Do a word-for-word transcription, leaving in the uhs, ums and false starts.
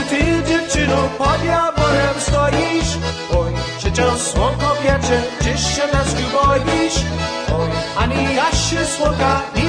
ty dziewczyno pod jaworem stoisz. Oj, czy cię słonko piecze, czy się nas boisz? Oj, ani ja się słonka